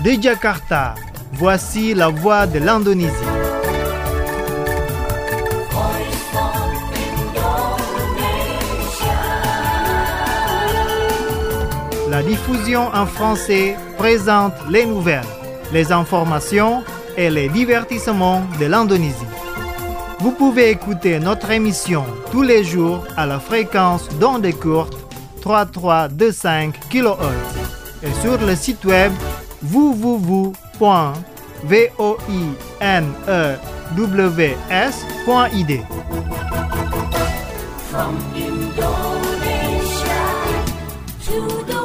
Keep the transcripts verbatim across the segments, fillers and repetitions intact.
De Jakarta, voici la voix de l'Indonésie. La diffusion en français présente les nouvelles, les informations et les divertissements de l'Indonésie. Vous pouvez écouter notre émission tous les jours à la fréquence d'onde courte trois mille trois cent vingt-cinq kilohertz et sur le site web w w w point voinews point i d. From Indonesia to the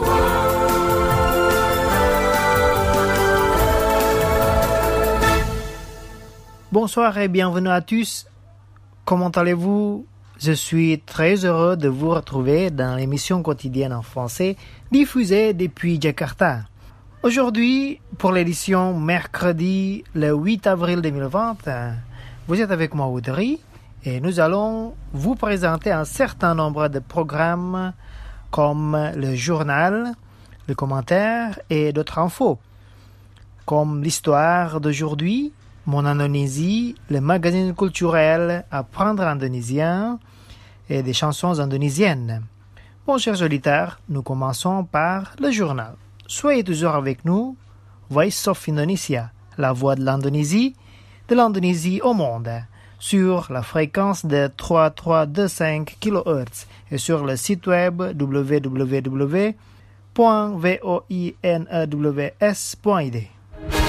Bonsoir et bienvenue à tous. Comment allez-vous? Je suis très heureux de vous retrouver dans l'émission quotidienne en français diffusée depuis Jakarta. Aujourd'hui, pour l'édition mercredi le huit avril deux mille vingt, vous êtes avec moi Audrey et nous allons vous présenter un certain nombre de programmes comme le journal, le commentaire et d'autres infos, comme l'histoire d'aujourd'hui, Mon Indonésie, le magazine culturel Apprendre indonésien et des chansons indonésiennes. Bon, chers auditeurs, nous commençons par le journal. Soyez toujours avec nous, Voice of Indonesia, la voix de l'Indonésie, de l'Indonésie au monde, sur la fréquence de trois mille trois cent vingt-cinq kilohertz et sur le site web w w w point voinews point i d.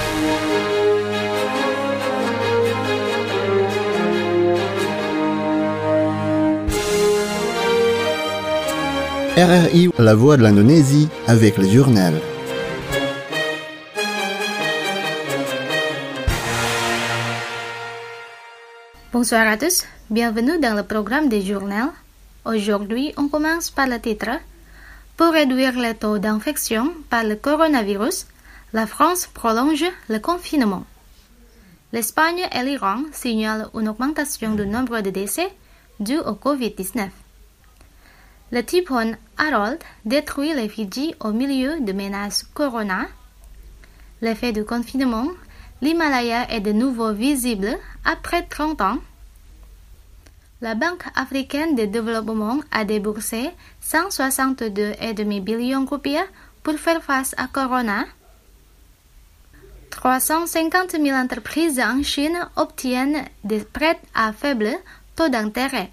R R I, la voix de l'Indonésie, avec le journal. Bonsoir à tous, bienvenue dans le programme du journal. Aujourd'hui, on commence par le titre. Pour réduire le taux d'infection par le coronavirus, la France prolonge le confinement. L'Espagne et l'Iran signalent une augmentation du nombre de décès dus au covid dix-neuf. Le typhon Harold détruit les Fidji au milieu de menaces corona. L'effet du confinement, l'Himalaya est de nouveau visible après trente ans. La Banque africaine de développement a déboursé cent soixante-deux virgule cinq billions de rupiah pour faire face à corona. trois cent cinquante mille entreprises en Chine obtiennent des prêts à faible taux d'intérêt.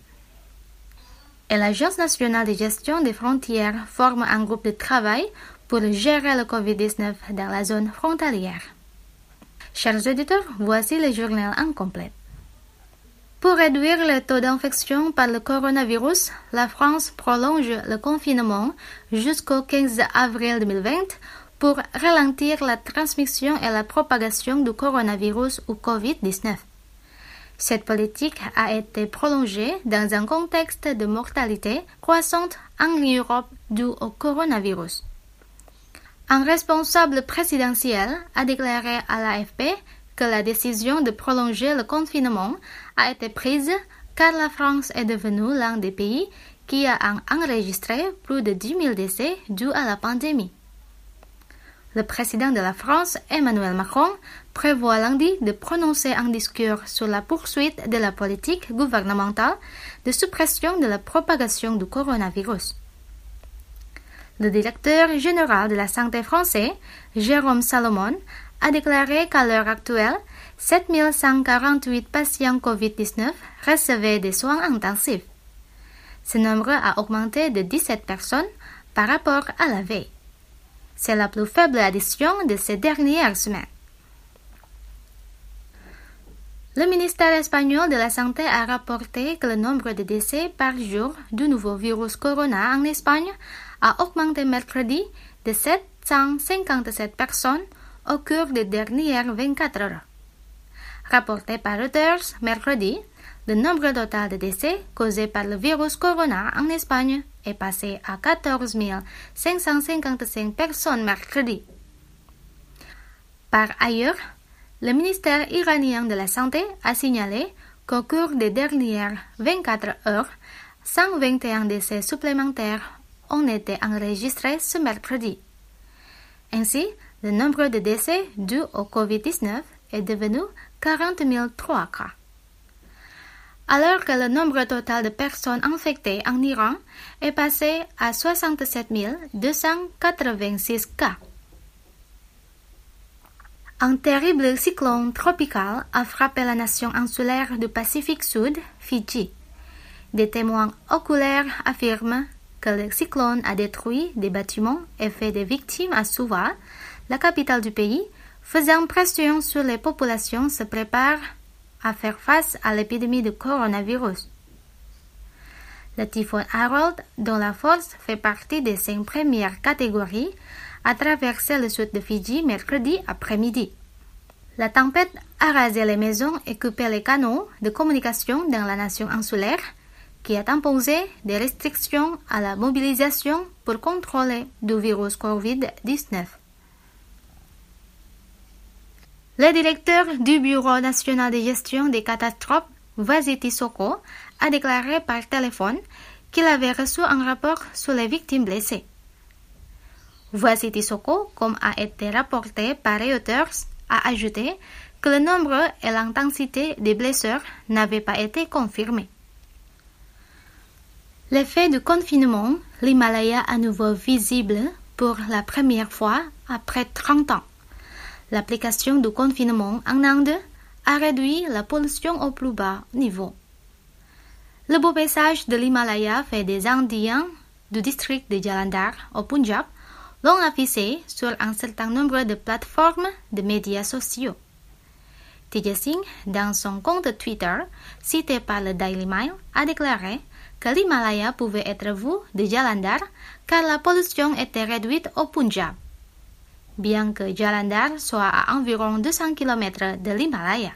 Et l'Agence nationale de gestion des frontières forme un groupe de travail pour gérer le covid dix-neuf dans la zone frontalière. Chers auditeurs, voici le journal en complet. Pour réduire le taux d'infection par le coronavirus, la France prolonge le confinement jusqu'au quinze avril deux mille vingt pour ralentir la transmission et la propagation du coronavirus ou covid dix-neuf. Cette politique a été prolongée dans un contexte de mortalité croissante en Europe due au coronavirus. Un responsable présidentiel a déclaré à l'A F P que la décision de prolonger le confinement a été prise car la France est devenue l'un des pays qui a enregistré plus de dix mille décès dus à la pandémie. Le président de la France, Emmanuel Macron, prévoit lundi de prononcer un discours sur la poursuite de la politique gouvernementale de suppression de la propagation du coronavirus. Le directeur général de la santé français, Jérôme Salomon, a déclaré qu'à l'heure actuelle, sept mille cent quarante-huit patients covid dix-neuf recevaient des soins intensifs. Ce nombre a augmenté de dix-sept personnes par rapport à la veille. C'est la plus faible addition de ces dernières semaines. Le ministère espagnol de la Santé a rapporté que le nombre de décès par jour du nouveau virus corona en Espagne a augmenté mercredi de sept cent cinquante-sept personnes au cours des dernières vingt-quatre heures. Rapporté par Reuters mercredi, le nombre total de décès causés par le virus corona en Espagne est passé à quatorze mille cinq cent cinquante-cinq personnes mercredi. Par ailleurs, le ministère iranien de la Santé a signalé qu'au cours des dernières vingt-quatre heures, cent vingt et un décès supplémentaires ont été enregistrés ce mercredi. Ainsi, le nombre de décès dus au covid dix-neuf est devenu quarante mille trois cas. Alors que le nombre total de personnes infectées en Iran est passé à soixante-sept mille deux cent quatre-vingt-six cas. Un terrible cyclone tropical a frappé la nation insulaire du Pacifique Sud, Fidji. Des témoins oculaires affirment que le cyclone a détruit des bâtiments et fait des victimes à Suva, la capitale du pays, faisant pression sur les populations se préparent à faire face à l'épidémie de coronavirus. Le typhon Harold, dont la force fait partie des cinq premières catégories, a traversé le sud de Fidji mercredi après-midi. La tempête a rasé les maisons et coupé les canaux de communication dans la nation insulaire, qui a imposé des restrictions à la mobilisation pour contrôler du virus covid dix-neuf. Le directeur du Bureau national de gestion des catastrophes, Vasiti Soko, a déclaré par téléphone qu'il avait reçu un rapport sur les victimes blessées. Vasiti Soko, comme a été rapporté par Reuters, a ajouté que le nombre et l'intensité des blessures n'avaient pas été confirmés. L'effet du confinement, l'Himalaya à nouveau visible pour la première fois après trente ans. L'application du confinement en Inde a réduit la pollution au plus bas niveau. Le beau paysage de l'Himalaya fait des Indiens du district de Jalandhar au Punjab l'ont affiché sur un certain nombre de plateformes de médias sociaux. Teja Singh, dans son compte Twitter, cité par le Daily Mail, a déclaré que l'Himalaya pouvait être vu de Jalandhar car la pollution était réduite au Punjab, bien que Jalandhar soit à environ deux cents kilomètres de l'Himalaya.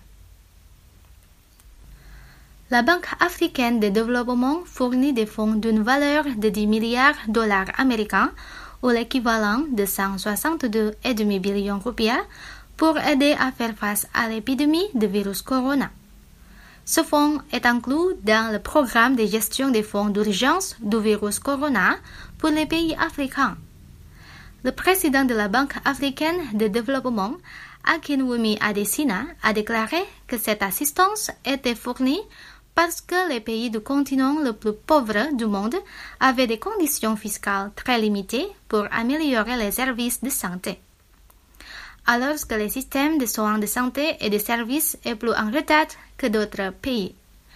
La Banque africaine de développement fournit des fonds d'une valeur de dix milliards de dollars américains ou l'équivalent de cent soixante-deux virgule cinq billions de roupies pour aider à faire face à l'épidémie de virus corona. Ce fonds est inclus dans le programme de gestion des fonds d'urgence du virus corona pour les pays africains. Le président de la Banque africaine de développement, Akinwumi Adesina, a déclaré que cette assistance était fournie parce que les pays du continent le plus pauvre du monde avaient des conditions fiscales très limitées pour améliorer les services de santé. Alors que le système de soins de santé et de services est plus en retard que d'autres pays.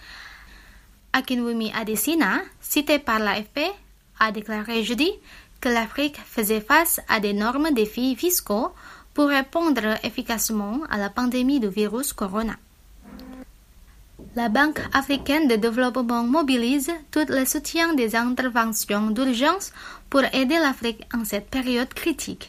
Akinwumi Adesina, cité par l'A F P, a déclaré jeudi que l'Afrique faisait face à d'énormes défis fiscaux pour répondre efficacement à la pandémie du virus corona. La Banque africaine de développement mobilise tout le soutien des interventions d'urgence pour aider l'Afrique en cette période critique.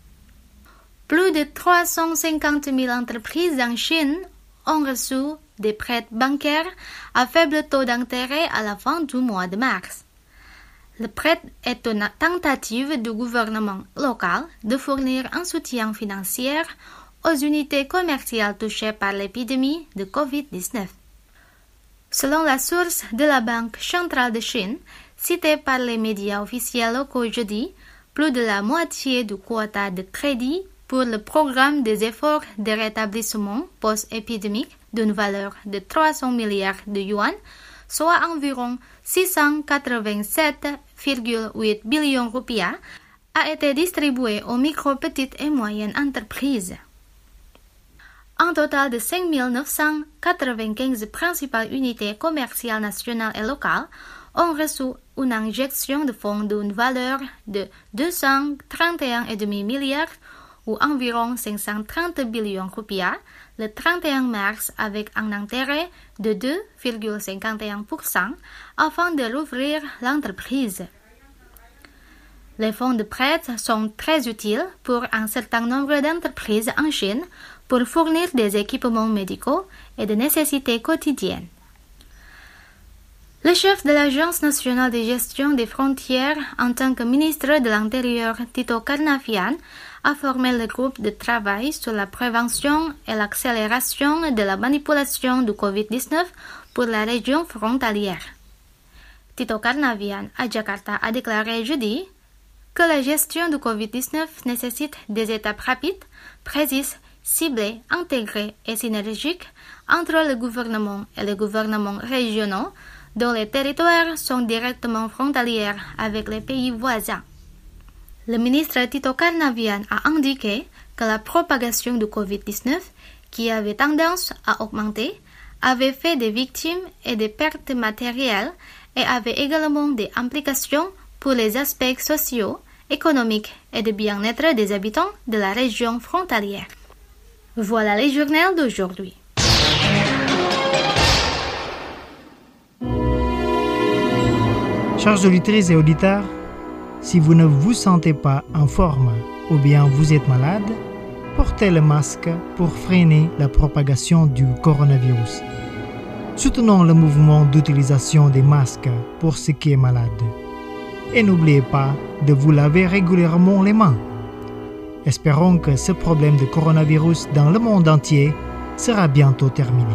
Plus de trois cent cinquante mille entreprises en Chine ont reçu des prêts bancaires à faible taux d'intérêt à la fin du mois de mars. Le prêt est une tentative du gouvernement local de fournir un soutien financier aux unités commerciales touchées par l'épidémie de covid dix-neuf. Selon la source de la Banque centrale de Chine, citée par les médias officiels locaux jeudi, plus de la moitié du quota de crédit pour le programme des efforts de rétablissement post-épidémique d'une valeur de trois cents milliards de yuan, soit environ six cent quatre-vingt-sept virgule huit billions de roupies, a été distribué aux micro, petites et moyennes entreprises. Un total de cinq mille neuf cent quatre-vingt-quinze principales unités commerciales nationales et locales ont reçu une injection de fonds d'une valeur de deux cent trente et un virgule cinq milliards ou environ cinq cent trente billions de roupies le trente et un mars avec un intérêt de deux virgule cinquante et un pour cent afin de rouvrir l'entreprise. Les fonds de prêt sont très utiles pour un certain nombre d'entreprises en Chine pour fournir des équipements médicaux et de nécessités quotidiennes. Le chef de l'Agence nationale de gestion des frontières en tant que ministre de l'Intérieur, Tito Karnavian, a formé le groupe de travail sur la prévention et l'accélération de la manipulation du covid dix-neuf pour la région frontalière. Tito Karnavian à Jakarta a déclaré jeudi que la gestion du covid dix-neuf nécessite des étapes rapides, précises, ciblées, intégrées et synergiques entre le gouvernement et les gouvernements régionaux dont les territoires sont directement frontaliers avec les pays voisins. Le ministre Tito Karnavian a indiqué que la propagation du covid dix-neuf, qui avait tendance à augmenter, avait fait des victimes et des pertes matérielles et avait également des implications pour les aspects sociaux, économiques et de bien-être des habitants de la région frontalière. Voilà les journaux d'aujourd'hui. Chers auditrices et auditeurs, si vous ne vous sentez pas en forme ou bien vous êtes malade, portez le masque pour freiner la propagation du coronavirus. Soutenons le mouvement d'utilisation des masques pour ceux qui sont malades. Et n'oubliez pas de vous laver régulièrement les mains. Espérons que ce problème de coronavirus dans le monde entier sera bientôt terminé.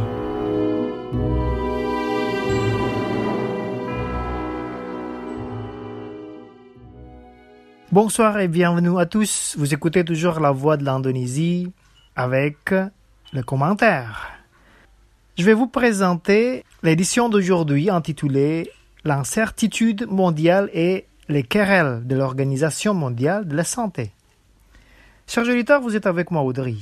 Bonsoir et bienvenue à tous. Vous écoutez toujours La Voix de l'Indonésie avec le commentaire. Je vais vous présenter l'édition d'aujourd'hui intitulée « L'incertitude mondiale et les querelles de l'Organisation mondiale de la santé ». Chers auditeurs, vous êtes avec moi Audrey.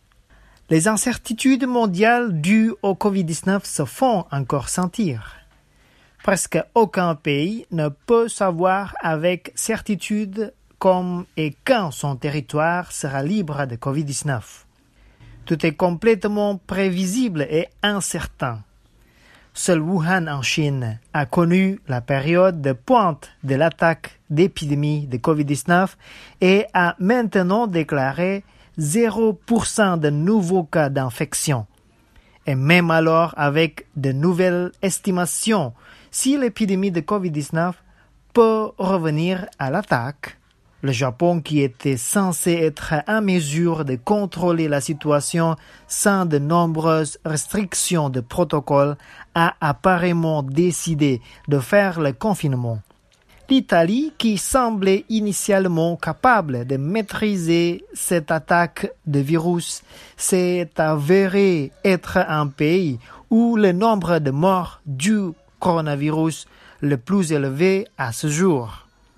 Les incertitudes mondiales dues au covid dix-neuf se font encore sentir. Presque aucun pays ne peut savoir avec certitude comme et quand son territoire sera libre de covid dix-neuf. Tout est complètement prévisible et incertain. Seul Wuhan en Chine a connu la période de pointe de l'attaque d'épidémie de covid dix-neuf et a maintenant déclaré zéro pour cent de nouveaux cas d'infection. Et même alors, avec de nouvelles estimations, si l'épidémie de covid dix-neuf peut revenir à l'attaque, le Japon, qui était censé être en mesure de contrôler la situation sans de nombreuses restrictions de protocole, a apparemment décidé de faire le confinement. L'Italie, qui semblait initialement capable de maîtriser cette attaque de virus, s'est avérée être un pays où le nombre de morts du coronavirus le plus élevé à ce jour.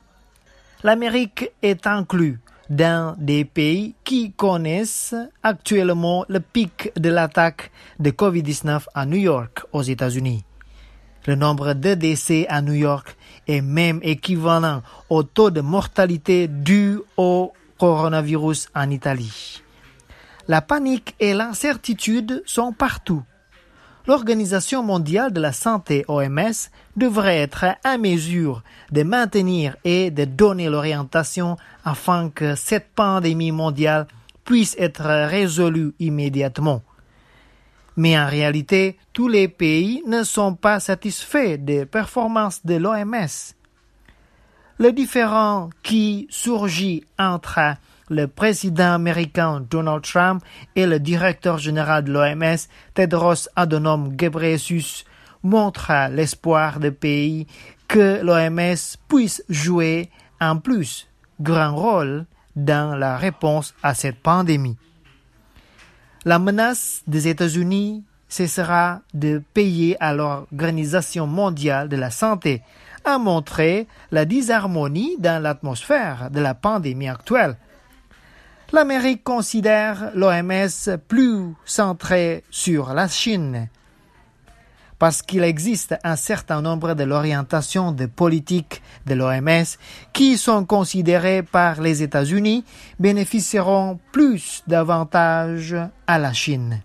L'Amérique est inclue dans des pays qui connaissent actuellement le pic de l'attaque de covid dix-neuf à New York, aux États-Unis. Le nombre de décès à New York est même équivalent au taux de mortalité dû au coronavirus en Italie. La panique et l'incertitude sont partout. L'Organisation mondiale de la santé, O M S, devrait être en mesure de maintenir et de donner l'orientation afin que cette pandémie mondiale puisse être résolue immédiatement. Mais en réalité, tous les pays ne sont pas satisfaits des performances de l'O M S. Le différend qui surgit entre le président américain Donald Trump et le directeur général de l'O M S, Tedros Adhanom Ghebreyesus, montre l'espoir des pays que l'O M S puisse jouer un plus grand rôle dans la réponse à cette pandémie. La menace des États-Unis cessera de payer à l'Organisation mondiale de la santé, a montré la disharmonie dans l'atmosphère de la pandémie actuelle. L'Amérique considère l'O M S plus centré sur la Chine, parce qu'il existe un certain nombre de l'orientation de politique de l'O M S qui sont considérées par les États-Unis bénéficieront plus d'avantages à la Chine.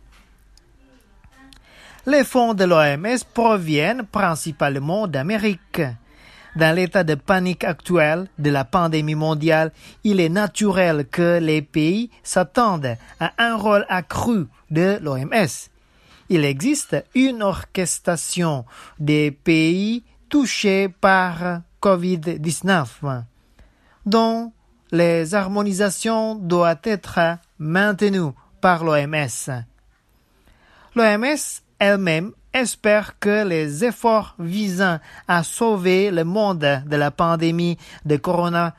Les fonds de l'O M S proviennent principalement d'Amérique. Dans l'état de panique actuel de la pandémie mondiale, il est naturel que les pays s'attendent à un rôle accru de l'O M S. Il existe une orchestration des pays touchés par covid dix-neuf, dont les harmonisations doivent être maintenues par l'O M S. L'O M S elle-même espère que les efforts visant à sauver le monde de la pandémie de coronavirus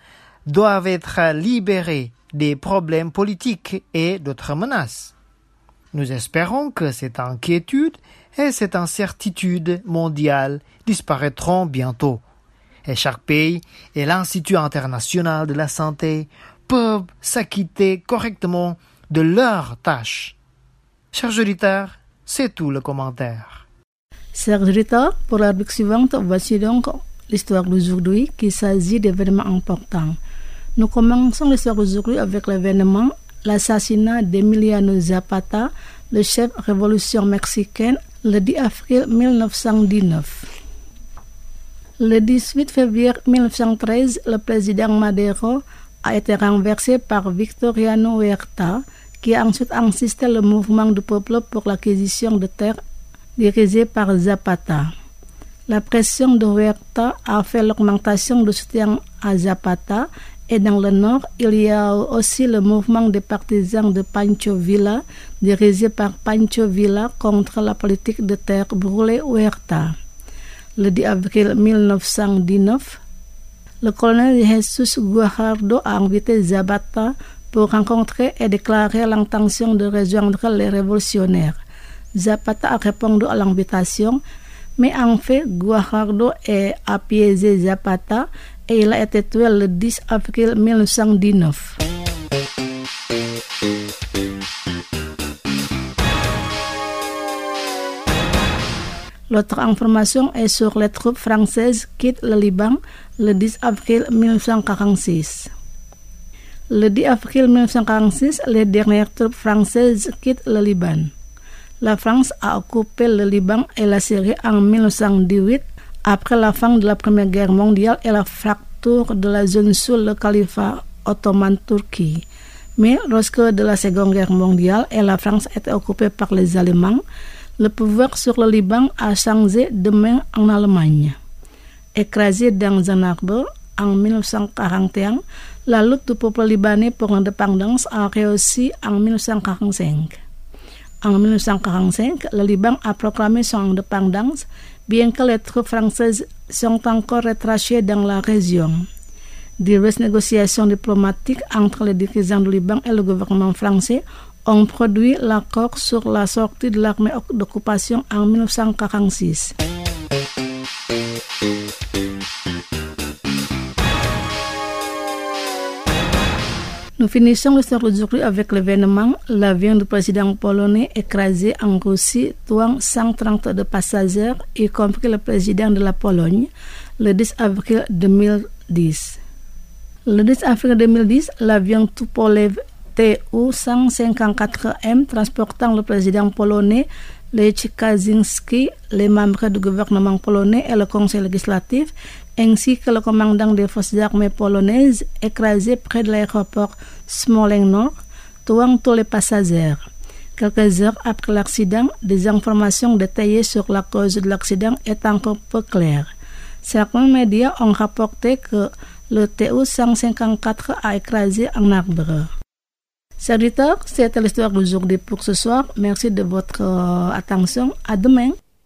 doivent être libérés des problèmes politiques et d'autres menaces. Nous espérons que cette inquiétude et cette incertitude mondiale disparaîtront bientôt. Et chaque pays et l'Institut international de la santé peuvent s'acquitter correctement de leurs tâches. Chers auditeurs, c'est tout le commentaire. Chers auditeurs, pour la rubrique suivante, voici donc l'histoire d'aujourd'hui qui s'agit d'événements importants. Nous commençons l'histoire d'aujourd'hui avec l'événement l'assassinat d'Emiliano Zapata, le chef révolution mexicaine, le dix avril mille neuf cent dix-neuf. Le dix-huit février mille neuf cent treize, le président Madero a été renversé par Victoriano Huerta, qui a ensuite insisté le mouvement du peuple pour l'acquisition de terres dirigé par Zapata. La pression de Huerta a fait l'augmentation du soutien à Zapata, et dans le nord, il y a aussi le mouvement des partisans de Pancho Villa, dirigé par Pancho Villa contre la politique de terre brûlée Huerta. Le dix avril mille neuf cent dix-neuf, le colonel Jesus Guajardo a invité Zapata pour rencontrer et déclarer l'intention de rejoindre les révolutionnaires. Zapata a répondu à l'invitation, mais en fait, Guajardo a piégé Zapata et il a été tué le dix avril mille neuf cent dix-neuf. L'autre information est sur les troupes françaises quittent le Liban le dix avril mille neuf cent quarante-six. Le dix avril mille neuf cent quarante-six, les dernières troupes françaises quittent le Liban. La France a occupé le Liban et la Syrie en mille neuf cent dix-huit après la fin de la Première Guerre mondiale et la fracture de la zone sous le califat ottoman Turquie. Mais lorsque de la Seconde Guerre mondiale et la France était occupée par les Allemands, le pouvoir sur le Liban a changé de main en Allemagne. Écrasé dans un arbre en mille neuf cent quarante et un, la lutte du peuple libanais pour l'indépendance a réussi en mille neuf cent quarante-cinq. En mille neuf cent quarante-cinq, le Liban a proclamé son indépendance, bien que les troupes françaises sont encore retranchées dans la région. Diverses négociations diplomatiques entre les dirigeants du Liban et le gouvernement français ont produit l'accord sur la sortie de l'armée d'occupation en mille neuf cent quarante-six. Nous finissons l'histoire d'aujourd'hui avec l'événement l'avion du président polonais écrasé en Russie, tuant cent trente-deux passagers, y compris le président de la Pologne, le dix avril deux mille dix. Le dix avril deux mille dix, l'avion Tupolev T U cent cinquante-quatre M transportant le président polonais Lech Kaczynski, les membres du gouvernement polonais et le conseil législatif, ainsi que le commandant des forces armées polonaises, écrasé près de l'aéroport Smolensk, tuant tous les passagers. Quelques heures après l'accident, des informations détaillées sur la cause de l'accident est encore peu claires. Certains médias ont rapporté que le T U cent cinquante-quatre a écrasé un arbre. Chers auditeurs, c'était l'histoire d'aujourd'hui pour ce soir. Merci de votre euh, attention. À demain.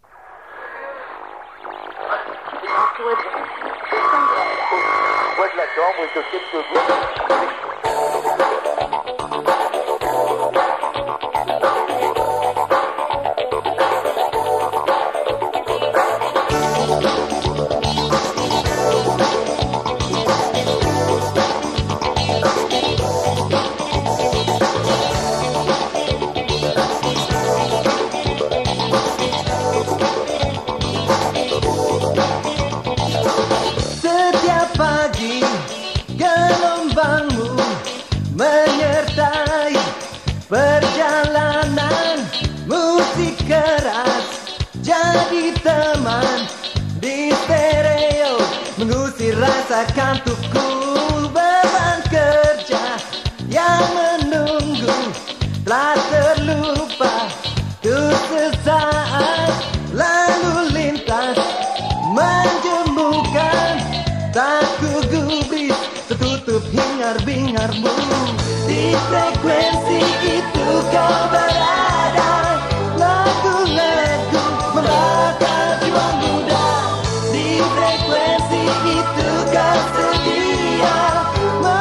Perjalanan musik keras jadi teman di stereo, mengusir rasa kantukku, beban kerja yang menunggu telah terlupa. Tuh sesaat lalu lintas menjemukan, tak ku gubris tertutup hingar-bingarmu. Di frekuensi itu kau berada, lagu-lagu membakar jiwa muda. Di frekuensi itu kau sedia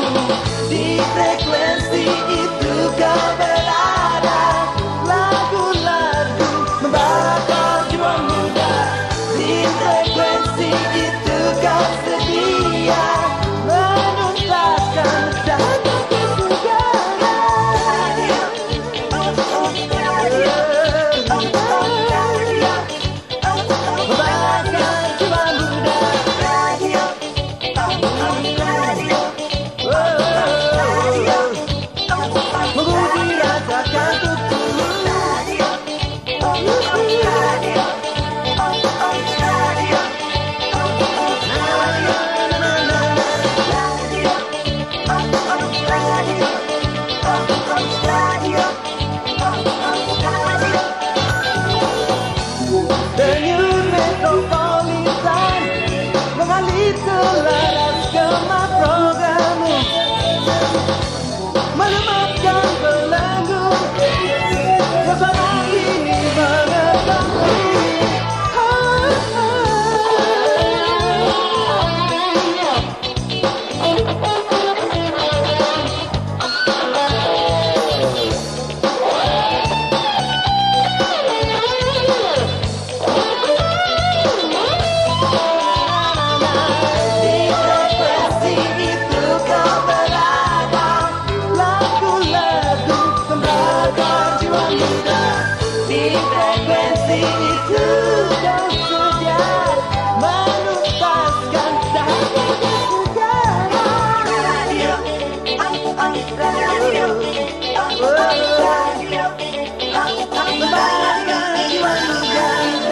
Di frekuensi itu kau berada. Lagu-lagu membakar jiwa muda. Di frekuensi itu kau sedia menuntaskan dalam segala. Membakar jiwa muda. Menguji rasa kantukku. Denyut metropolitan mengalir selaras gema programmu, menematkan belenggu pesona ini mengetahui. Di frekuensi itu kau berada. Lagu-lagu membakar jiwa muda. Di frekuensi itu kau sedia menuntaskan dalam segala. Radio, radio, membakar jiwa muda.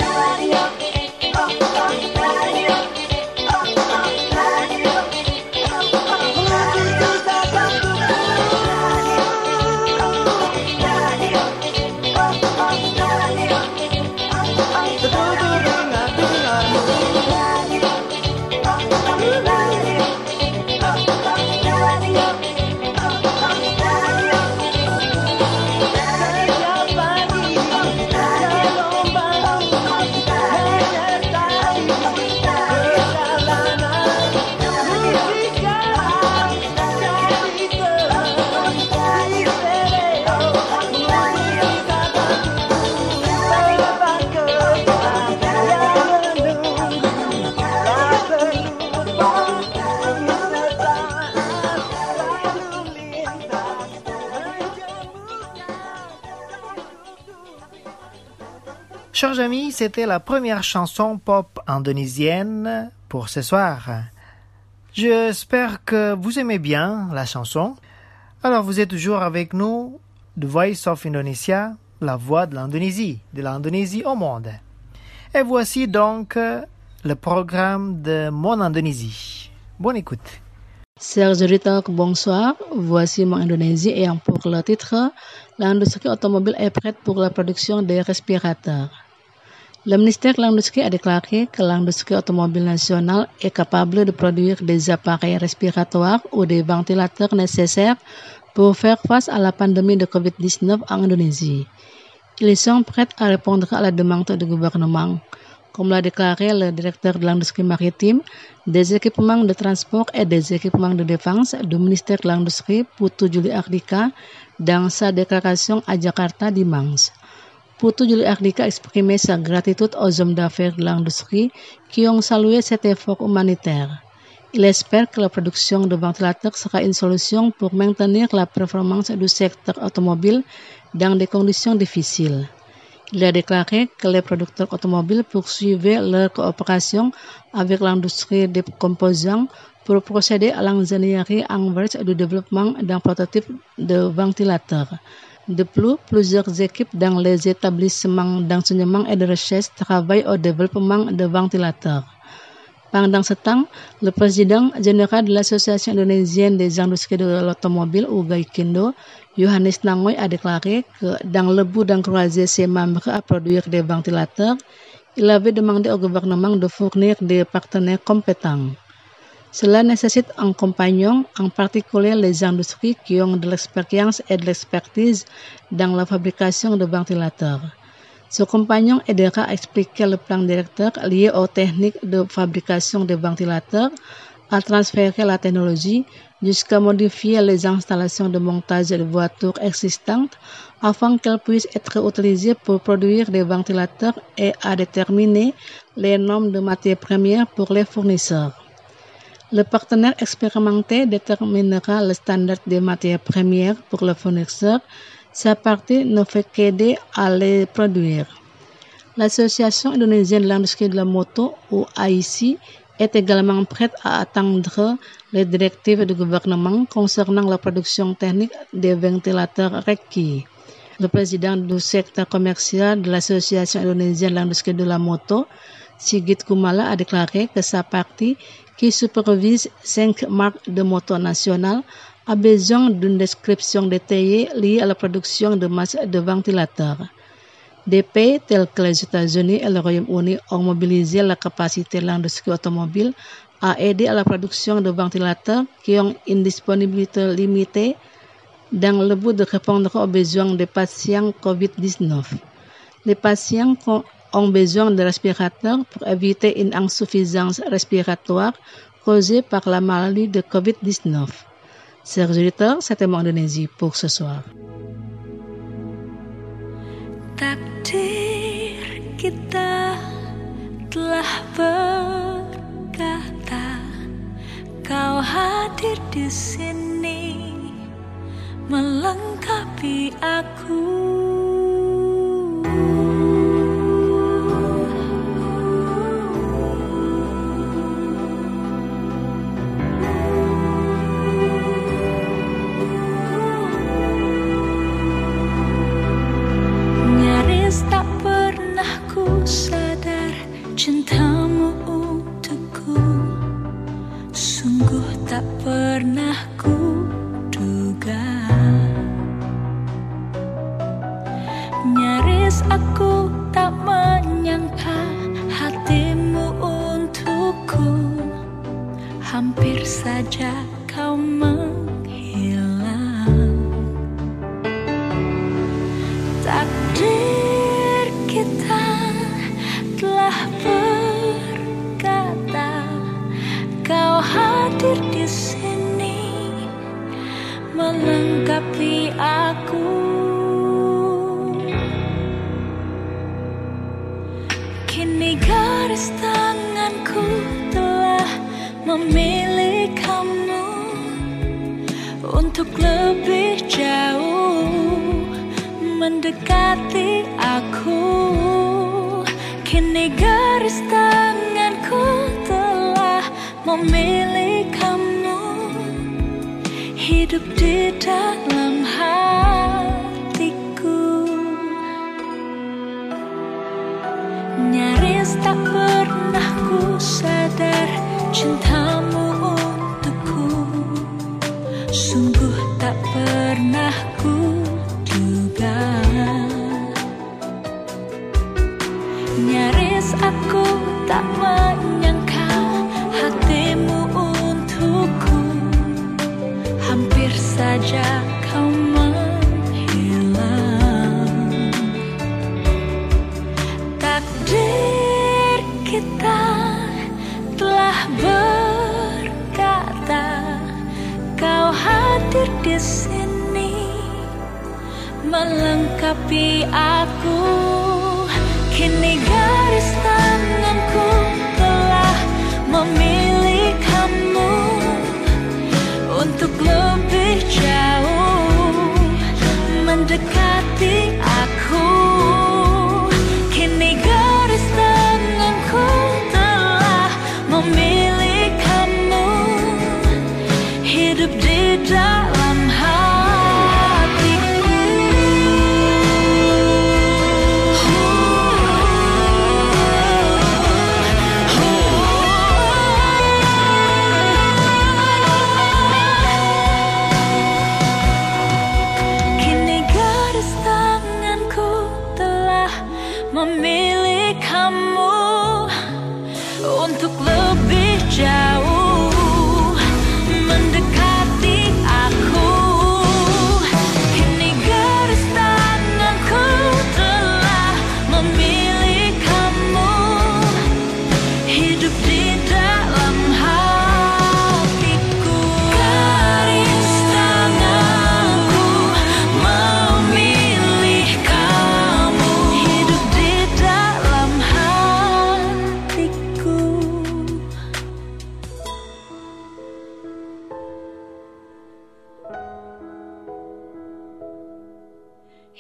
Chers amis, c'était la première chanson pop indonésienne pour ce soir. J'espère que vous aimez bien la chanson. Alors vous êtes toujours avec nous, The Voice of Indonesia, la voix de l'Indonésie, de l'Indonésie au monde. Et voici donc le programme de Mon Indonésie. Bonne écoute. Chers auditeurs, bonsoir. Voici Mon Indonésie et pour le titre, l'industrie automobile est prête pour la production des respirateurs. Le ministère de l'Industrie a déclaré que l'industrie automobile nationale est capable de produire des appareils respiratoires ou des ventilateurs nécessaires pour faire face à la pandémie de covid dix-neuf en Indonésie. Ils sont prêts à répondre à la demande du gouvernement. Comme l'a déclaré le directeur de l'industrie maritime, des équipements de transport et des équipements de défense du ministère de l'Industrie, Putu Juli Ardika, dans sa déclaration à Jakarta dimanche. Putu Juli Ardika exprimait sa gratitude aux hommes d'affaires de l'industrie qui ont salué cet effort humanitaire. Il espère que la production de ventilateurs sera une solution pour maintenir la performance du secteur automobile dans des conditions difficiles. Il a déclaré que les producteurs automobiles poursuivaient leur coopération avec l'industrie des composants pour procéder à l'ingénierie inverse du développement d'un prototype de ventilateur. De plus, plusieurs équipes dans les établissements d'enseignement et de recherche travaillent au développement de ventilateurs. Pendant ce temps, le président général de l'Association indonésienne des industries de l'automobile, Ugaikindo, Yohanes Nangoy, a déclaré que dans le but d'encourager ses membres à produire des ventilateurs, il avait demandé au gouvernement de fournir des partenaires compétents. Cela nécessite un compagnon, en particulier les industries qui ont de l'expérience et de l'expertise dans la fabrication de ventilateurs. Ce compagnon aidera à expliquer le plan directeur lié aux techniques de fabrication de ventilateurs, à transférer la technologie, jusqu'à modifier les installations de montage de voitures existantes afin qu'elles puissent être utilisées pour produire des ventilateurs et à déterminer les normes de matières premières pour les fournisseurs. Le partenaire expérimenté déterminera le standard des matières premières pour le fournisseur. Sa partie ne fait qu'aider à les produire. L'Association indonésienne de l'industrie de la moto, ou A I C I, est également prête à attendre les directives du gouvernement concernant la production technique des ventilateurs requis. Le président du secteur commercial de l'Association indonésienne de l'industrie de la moto, Sigit Kumala, a déclaré que sa partie, qui supervise cinq marques de motos nationales, a besoin d'une description détaillée liée à la production de masse de ventilateurs. Des pays tels que les États-Unis et le Royaume-Uni ont mobilisé la capacité de l'industrie automobile à aider à la production de ventilateurs qui ont une disponibilité limitée dans le but de répondre aux besoins des patients covid dix-neuf. Les patients ont besoin de respirateurs pour éviter une insuffisance respiratoire causée par la maladie de covid dix-neuf. Chers auditeurs, c'était mon Indonésie pour ce soir. Takdir kita telah berkata, kau hadir di sini melengkapi aku. Tak pernah ku sadar cintamu untukku, sungguh tak pernah ku duga. Nyaris aku tak menyangka hatimu untukku, hampir saja kau menghilang. Takdir kita telah berkata, kau hadir di sini melengkapi aku. Kini garis tanganku telah memilih kamu untuk lebih jauh mendekati aku. Kini garis tanganku telah memilih kamu, hidup di dalam hatiku. Nyaris tak pernah ku sadar cintamu untukku, sungguh tak pernah ku duga. Nyaris aku tak menyangka hatimu untukku, hampir saja kau menghilang. Takdir kita telah berkata, kau hadir di sini melengkapi aku. Kini garis tanganku telah memilih kamu untuk lebih jauh mendekati aku. Kini garis tanganku telah memilih kamu, hidup di dalam hatiku.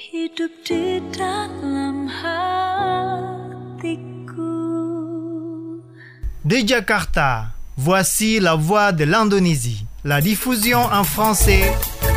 hidup di dalam hatiku. De Jakarta, voici la voix de l'Indonésie. La diffusion en français.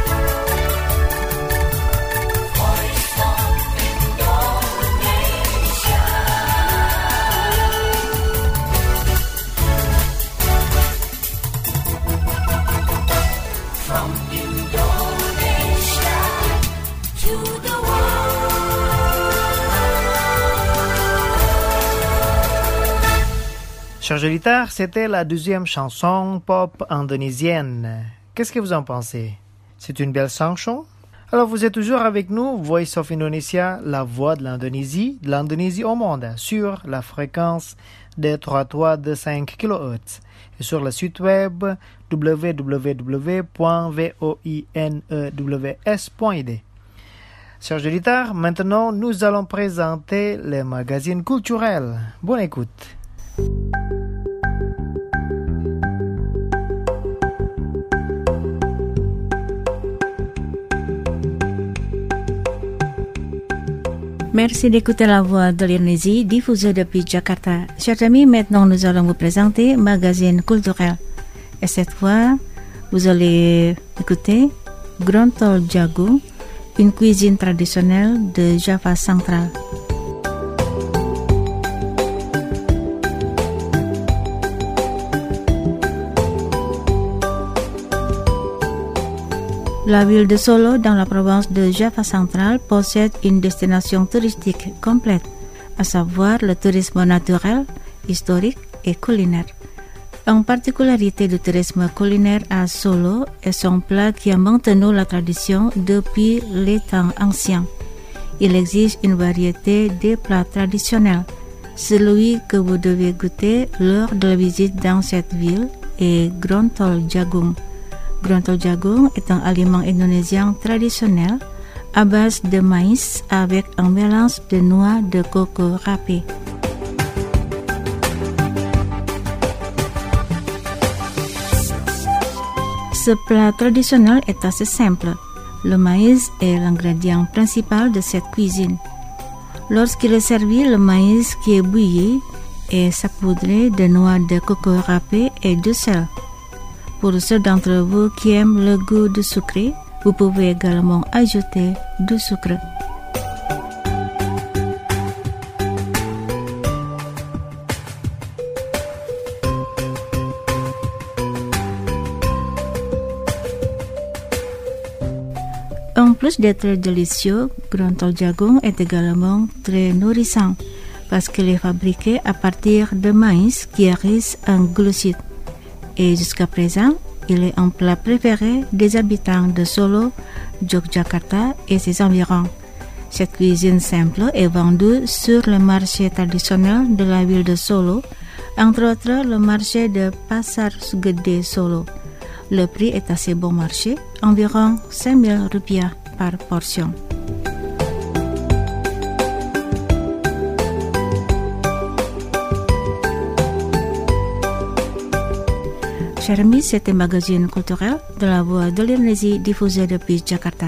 Chers auditeurs, c'était la deuxième chanson pop indonésienne. Qu'est-ce que vous en pensez? C'est une belle chanson? Alors vous êtes toujours avec nous, Voice of Indonesia, la voix de l'Indonésie, de l'Indonésie au monde, sur la fréquence de trois virgule deux cinq kilohertz et sur le site web w w w point voinews point i d. Chers auditeurs, maintenant nous allons présenter les magazines culturels. Bonne écoute. Merci d'écouter la voix de l'Indonésie diffusée depuis Jakarta. Chers amis, maintenant nous allons vous présenter magazine culturel. Et cette fois, vous allez écouter Grontol Jagung, une cuisine traditionnelle de Java central. La ville de Solo, dans la province de Java central, possède une destination touristique complète, à savoir le tourisme naturel, historique et culinaire. Une particularité du tourisme culinaire à Solo est son plat qui a maintenu la tradition depuis les temps anciens. Il existe une variété de plats traditionnels. Celui que vous devez goûter lors de la visite dans cette ville est Grontol Jagung. Grontol Jagung est un aliment indonésien traditionnel à base de maïs avec un mélange de noix de coco râpées. Ce plat traditionnel est assez simple. Le maïs est l'ingrédient principal de cette cuisine. Lorsqu'il est servi, le maïs qui est bouilli est saupoudré de noix de coco râpées et de sel. Pour ceux d'entre vous qui aiment le goût du sucré, vous pouvez également ajouter du sucre. En plus d'être délicieux, Grontol Jagung est également très nourrissant parce qu'il est fabriqué à partir de maïs qui est riche en glucides. Et jusqu'à présent, il est un plat préféré des habitants de Solo, Yogyakarta et ses environs. Cette cuisine simple est vendue sur le marché traditionnel de la ville de Solo, entre autres le marché de Pasar Gede Solo. Le prix est assez bon marché, environ cinq mille rupiah par portion. Chers amis, c'était un magazine culturel de la voix de l'Indonésie diffusé depuis Jakarta.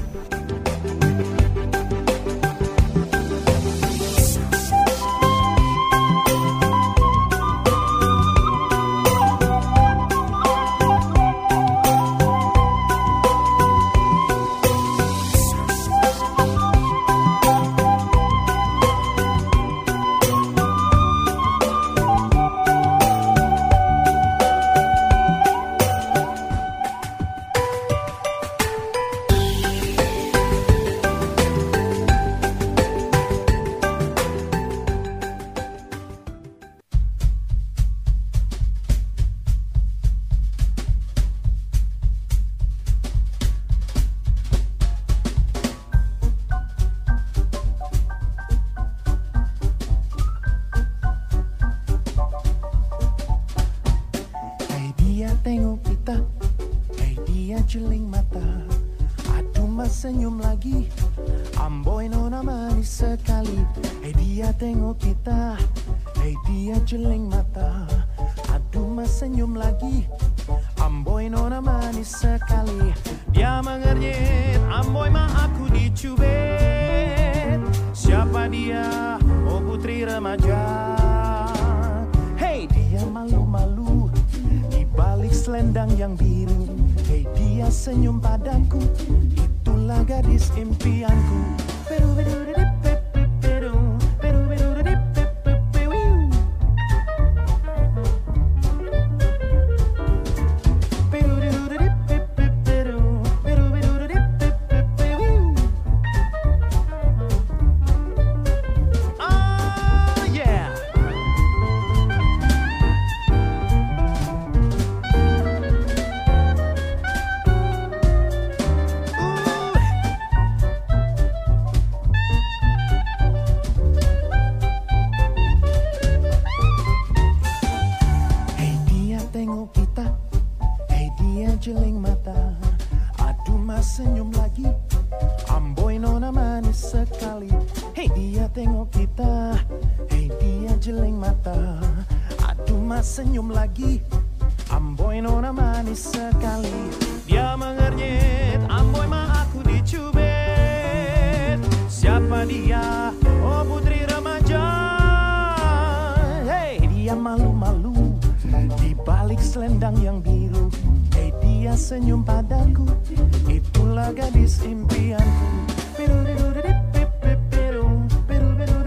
Tengok kita, hey dia jeling mata. Aduh mas senyum lagi, amboi nona manis sekali. Hey dia tengok kita, hey dia jeling mata. Aduh mas senyum lagi, amboi nona manis sekali. Dia mengernyit, amboi mah aku dicubit. selendang yang biru. Hey, dia senyum padaku, itulah gadis impianku. Peru, peru, peru, peru, peru, peru, peru, jeling mata, aduh mas senyum lagi, amboi nona manis sekali. Hey dia tengok kita, hey dia jeling mata, aduh mas senyum lagi, amboi nona manis sekali. Dia mengernyit, amboi mah aku dicubit. Siapa dia? Oh putri remaja. Hey dia malu-malu di balik selendang yang biru. Hey dia senyum padaku, itulah gadis impianku. Peru, peru, peru, peru, peru, peru,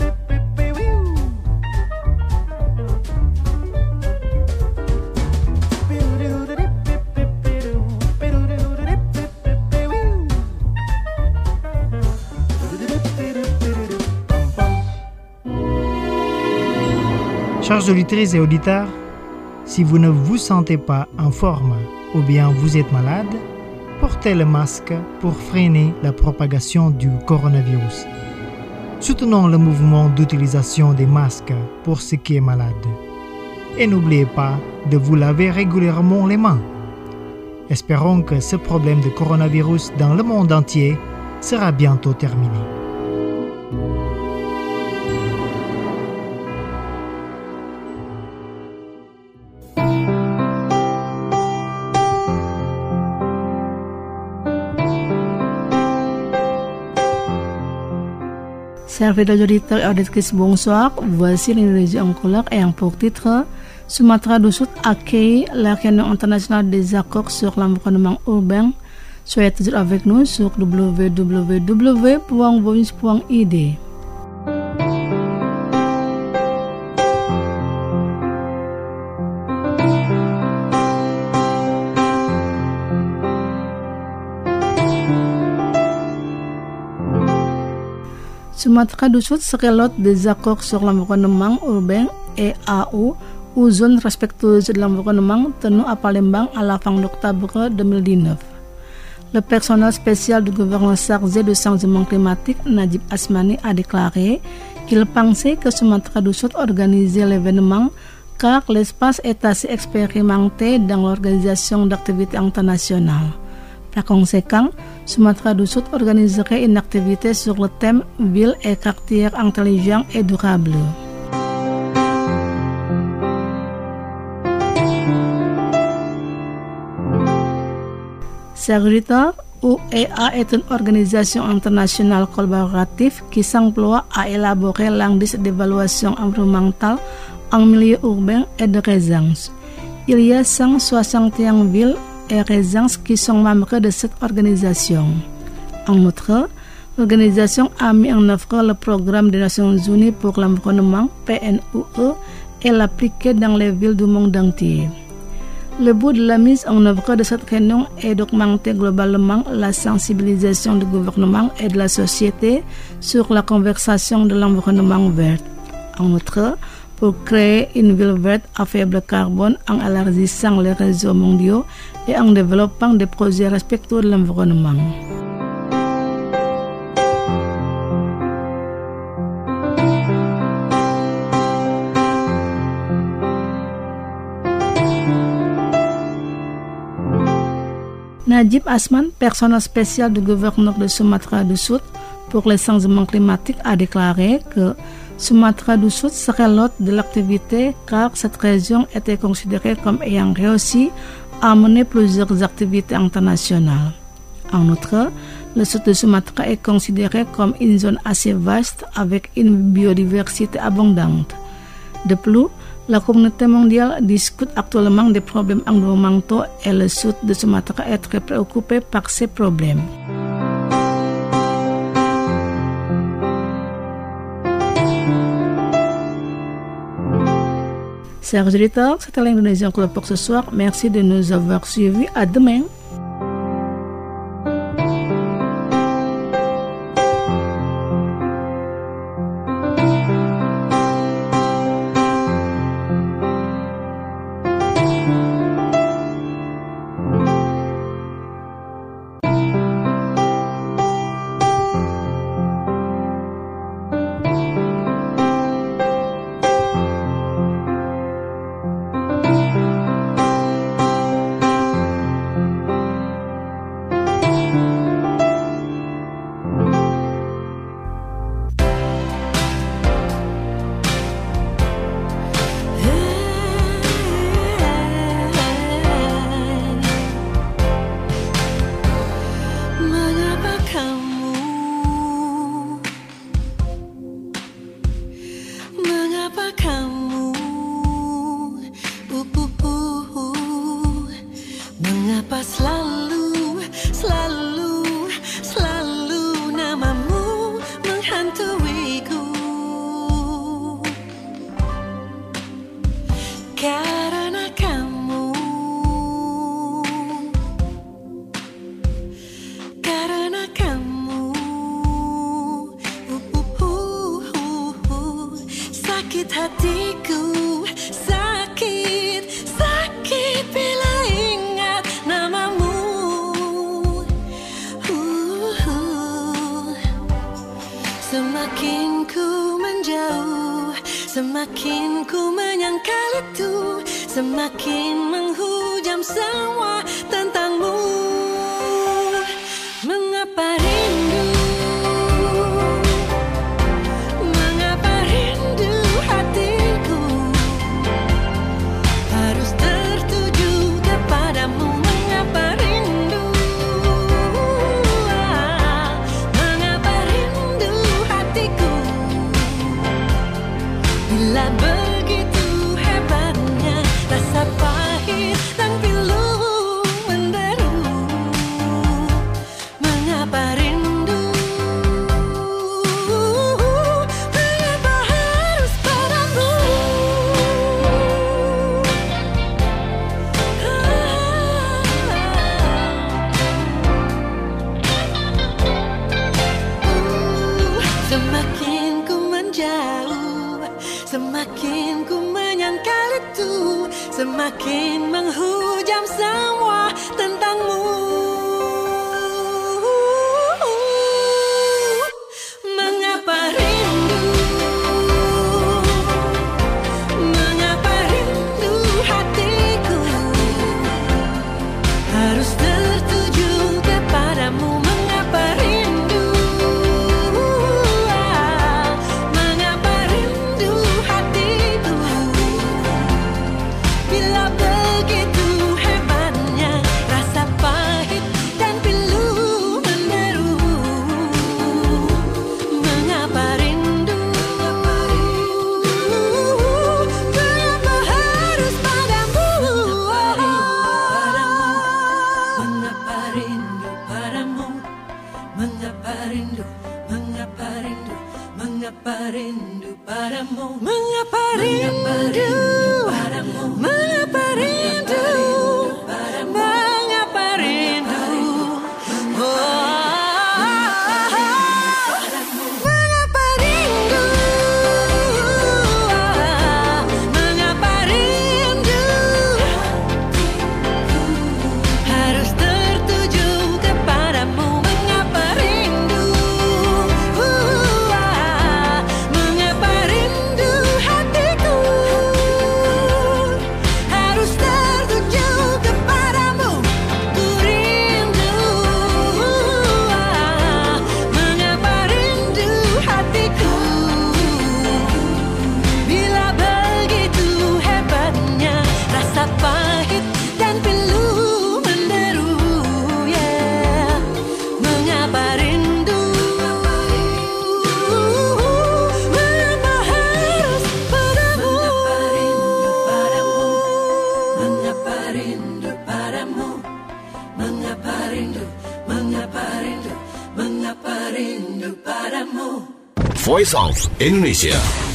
Chers auditeurs et auditeurs, si vous ne vous sentez pas en forme ou bien vous êtes malade, portez le masque pour freiner la propagation du coronavirus. Soutenons le mouvement d'utilisation des masques pour ceux qui sont malades. Et n'oubliez pas de vous laver régulièrement les mains. Espérons que ce problème de coronavirus dans le monde entier sera bientôt terminé. Chers fidèles auditeurs et auditrices, bonsoir. Voici l'énergie en couleur et en pour titre Sumatra du Sud accueille la réunion internationale des accords sur l'environnement urbain. Soyez toujours avec nous sur w w w point voice point i d. Sumatra du Sud serait l'hôte des accords sur l'environnement urbain E A U ou zone respectueuse de l'environnement tenu à Palembang à la fin d'octobre deux mille dix-neuf. Le personnel spécial du gouvernement chargé du changement climatique, Najib Asmani, a déclaré qu'il pensait que Sumatra du Sud organisait l'événement car l'espace est assez expérimenté dans l'organisation d'activités internationales. Par conséquent, Sumatra du Sud organiserait une activité sur le thème Ville et quartiers intelligents et durables. Chers auditeurs, U E A est une organisation internationale collaborative qui s'emploie à élaborer l'indice d'évaluation environnementale en milieu urbain et de résidence. Il y a cent soixante et un villes et résidences qui sont membres de cette organisation. En outre, l'organisation a mis en œuvre le programme des Nations Unies pour l'environnement P N U E et l'appliqué dans les villes du monde entier. Le but de la mise en œuvre de cette réunion est d'augmenter globalement la sensibilisation du gouvernement et de la société sur la conversation de l'environnement vert. En outre, pour créer une ville verte à faible carbone en élargissant les réseaux mondiaux et en développant des projets respectueux de l'environnement. Najib Asman, personnel spécial du gouverneur de Sumatra du Sud pour les changements climatiques, a déclaré que Sumatra du Sud serait l'hôte de l'activité car cette région était considérée comme ayant réussi à mener plusieurs activités internationales. En outre, le sud de Sumatra est considéré comme une zone assez vaste avec une biodiversité abondante. De plus, La communauté mondiale discute actuellement des problèmes environnementaux et le sud de Sumatra est très préoccupé par ces problèmes. Chers auditeurs, c'était l'Indonésia Club pour ce soir. Merci de nous avoir suivis. À demain. Semakin ku menyangkal itu, semakin menghujam semua tentangmu. Mengapa rindu, mengapa rindu hatiku harus tertuju kepadamu. Mengapa rindu, mengapa rindu hatiku bila begitu hebatnya rasa pahit dan pilu menderu. Mengapa rindu, mengapa harus padamu. Semakin ku menjauh, semakin ku menyangkal itu, semakin menghujam semua tentangmu. Mengapa rindu, mengapa rindu hatiku harus tertuju kepadamu. Mengapa rindu, mengapa rindu hatiku bila begitu hebatnya rasa pahit dan pilu menderu. Mengapa rindu, mengapa harus padamu. Mengapa rindu padamu, mengapa rindu, mengapa rindu, mengapa rindu padamu. Mengapa rindu padamu, mengapa rindu, mengapa rindu, mengapa rindu, mengapa rindu harus tertuju kepadamu. Mengapa rindu, mengapa rindu hatiku harus tertuju kepadamu. rindu, mengapa rindu, mengapa rindu padamu. Voice of Indonesia.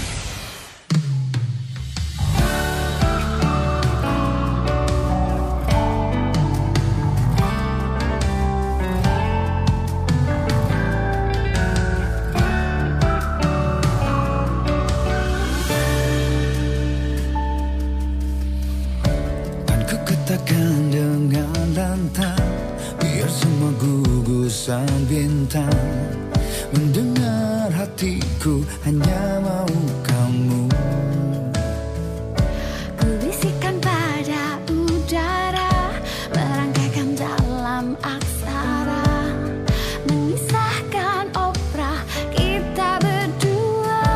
Katakan dengan lantang, biar semua gugusan bintang mendengar hatiku hanya mau kamu. Ku bisikan pada udara, merangkaikan dalam aksara, mengisahkan opera kita berdua.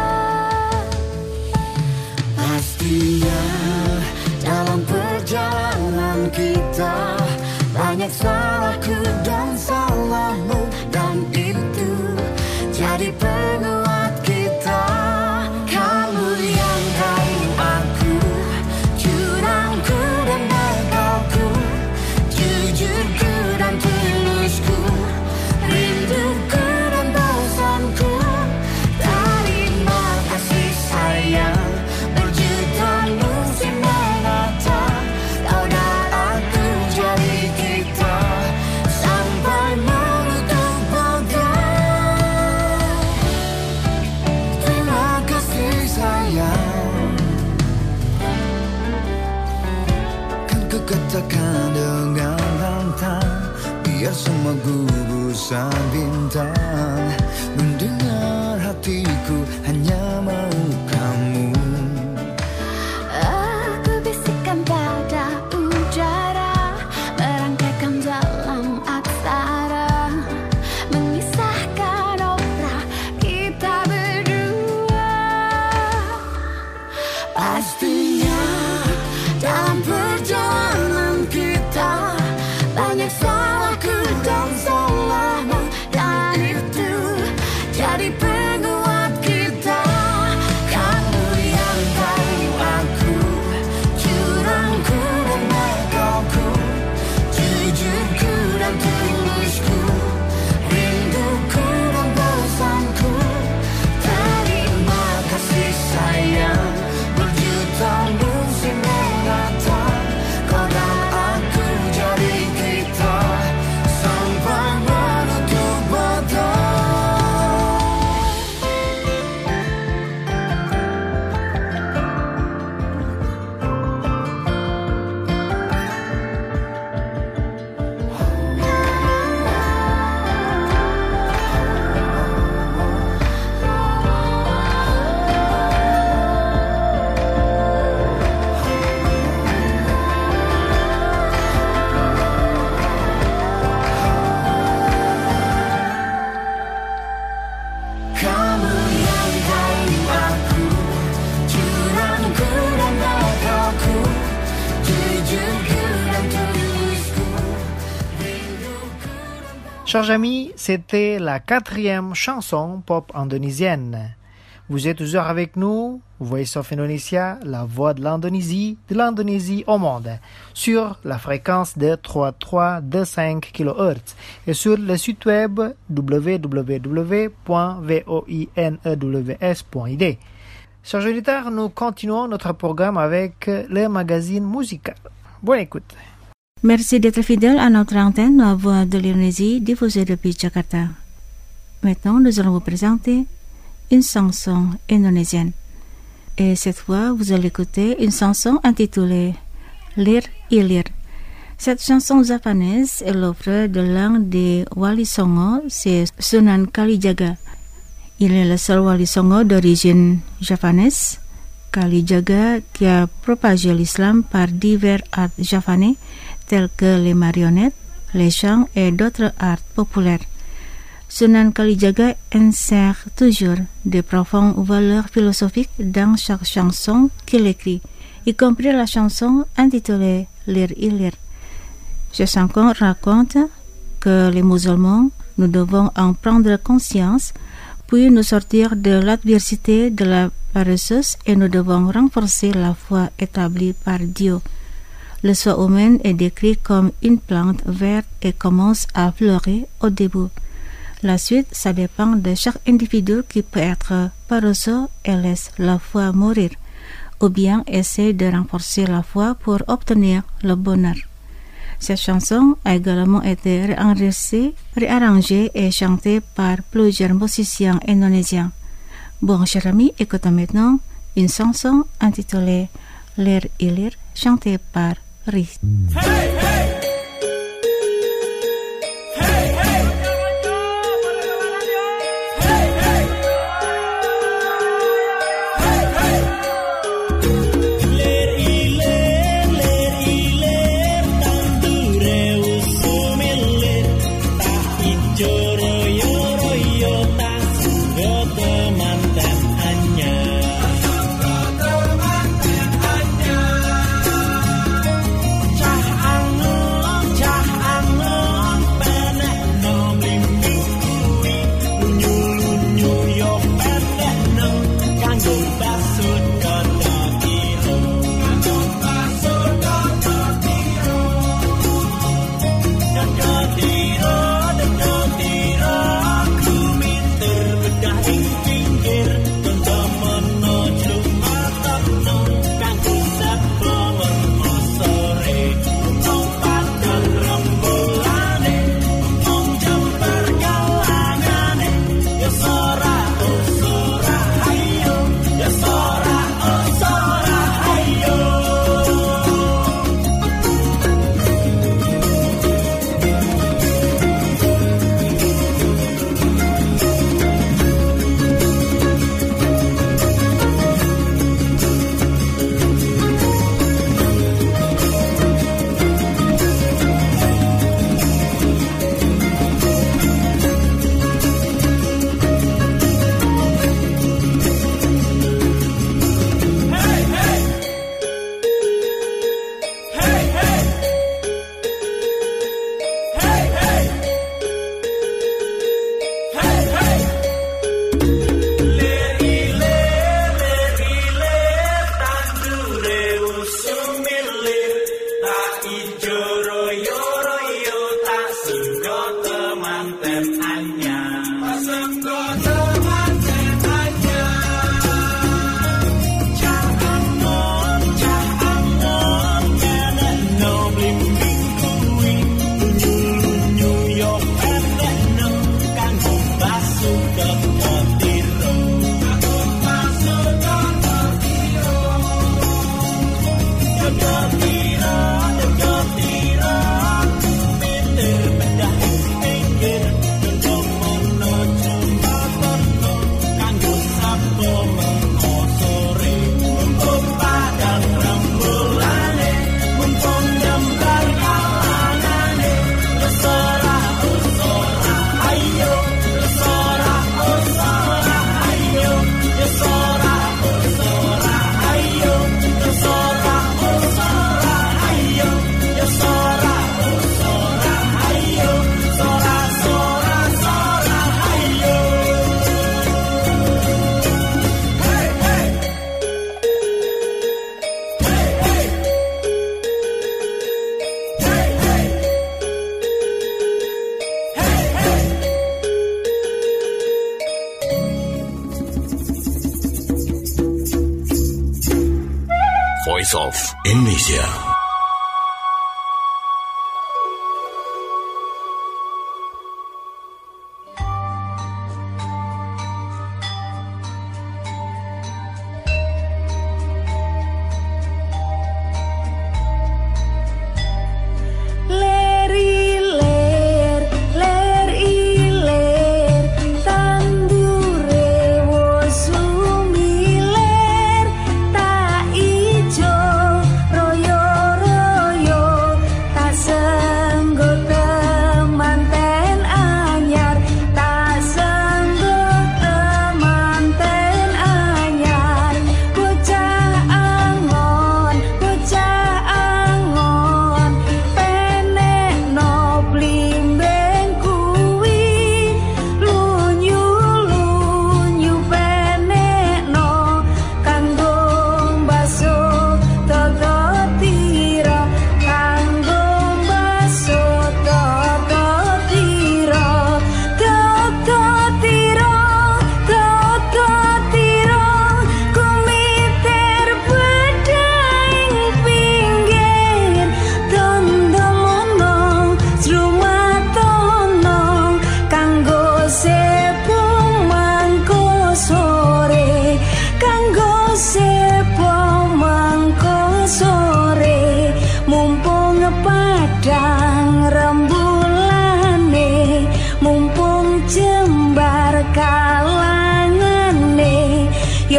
Pastinya dalam perjalanan kita banyak salahku dan salahmu, dan itu jadi penguat kita. Kamu yang tahu aku, curangku dan nakalku, jujurku dan tulusku, rinduku dan bosanku. Terima kasih sayang, berjuta musim menata, kau dan aku jadi kita sampai menutup badan. Terima kasih sayang, kan ku katakan dengan lantang, biar semua gugusan bintang mendengar hatiku hanya mau kamu. Aku bisikan pada udara, merangkaikan dalam aksara, mengisahkan opera kita berdua. Pastinya dalam perjalanan kita banyak salahku dan salahmu, dan itu jadi penguat kita. Kamu yang tahu aku, curangku dan nakalku, jujurku dan tulusku, rinduku dan bosanku. Terima kasih sayang, berjuta musim menata, kau dan aku jadi kita sampai menutup badan. Kamu yang tahu aku, curangku dan nakalku, jujurku dan tulusku, rinduku dan Chers amis, c'était la quatrième chanson pop indonésienne. Vous êtes toujours avec nous, Voice of Indonesia, la voix de l'Indonésie, de l'Indonésie au monde, sur la fréquence de trois virgule trois deux cinq kilohertz et sur le site web w w w point voinews point i d. Chers auditeurs, nous continuons notre programme avec le magazine musical. Bonne écoute. Merci d'être fidèle à notre antenne, la voix de l'Indonésie, diffusée depuis Jakarta. Maintenant, nous allons vous présenter une chanson indonésienne. Et cette fois, vous allez écouter une chanson intitulée Lir Ilir. Cette chanson japonaise est l'œuvre de l'un des wali songo, c'est Sunan Kalijaga. Il est le seul wali songo d'origine japonaise, Kalijaga, qui a propagé l'islam par divers arts japonais tels que les marionnettes, les chants et d'autres arts populaires. Sunan Kalijaga insère toujours de profondes valeurs philosophiques dans chaque chanson qu'il écrit, y compris la chanson intitulée Lir Ilir. Cette chanson raconte que les musulmans, nous devons en prendre conscience, puis nous sortir de l'adversité de la paresseuse et nous devons renforcer la foi établie par Dieu. Le soie humaine est décrite comme une plante verte et commence à fleurir au début. La suite, ça dépend de chaque individu qui peut être paresseux et laisse la foi mourir, ou bien essaie de renforcer la foi pour obtenir le bonheur. Cette chanson a également été réenregistrée, réarrangée et chantée par plusieurs musiciens indonésiens. Bon, chers amis, écoutons maintenant une chanson intitulée Lir Ilir, chantée par Riz. Hey, hey! Voice of Indonesia. Royo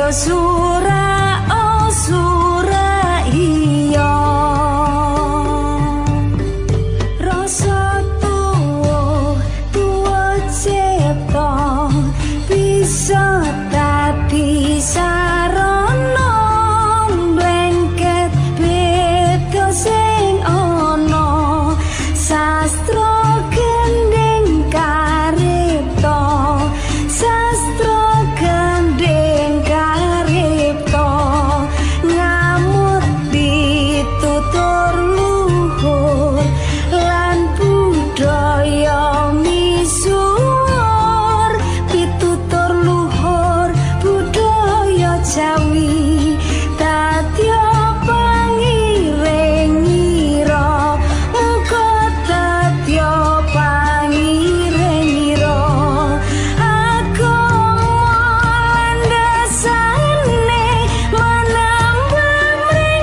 sura oh sura iya rasa tuwa tuwa cipta bisa dadi sarana blanket beda sing ana sastra gending karipta sastra gending karipta ngamut ditutur luhur lan budaya misuwur pitutur luhur budaya Jawi dadya pangiring-ira muga dadya pangiring-ira agama landasane manambah mring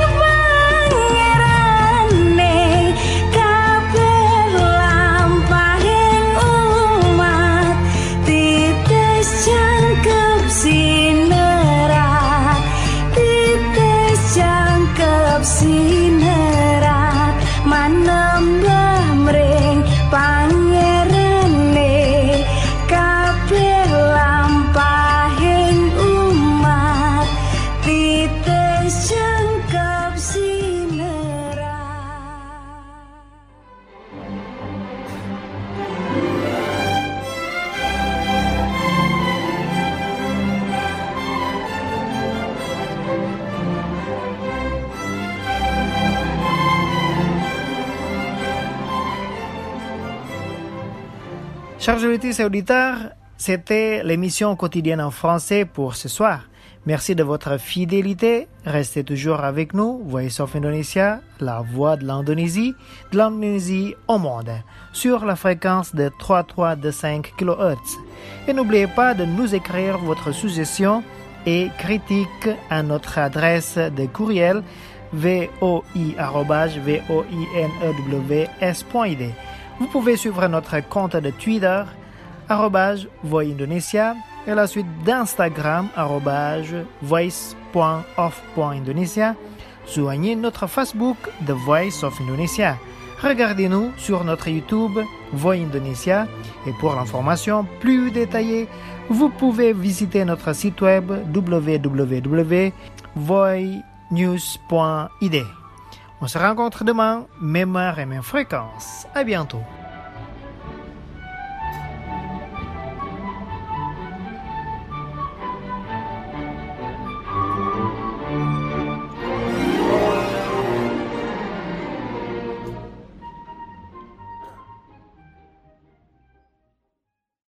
pangerane kabeh lampahing umat titis jangkep sinerat titis jangkep sinerat manembah mring pangerane kabeh lampahing umat titis jangkep sinerat. Chers auditrices et auditeurs, c'était l'émission quotidienne en français pour ce soir. Merci de votre fidélité. Restez toujours avec nous, Voice of Indonesia, la voix de l'Indonésie, de l'Indonésie au monde, sur la fréquence de trois mille trois cent vingt-cinq kilohertz. Et n'oubliez pas de nous écrire votre suggestion et critique à notre adresse de courriel voi arobase voinews point id. Vous pouvez suivre notre compte de Twitter, arobase voindonesia, et la suite d'Instagram, arobase voice.off.indonesia. Joignez notre Facebook, The Voice of Indonesia. Regardez-nous sur notre YouTube, Voix Indonesia, et pour l'information plus détaillée, vous pouvez visiter notre site web w w w point voinews point id. On se rencontre demain, même heure et même fréquence. À bientôt.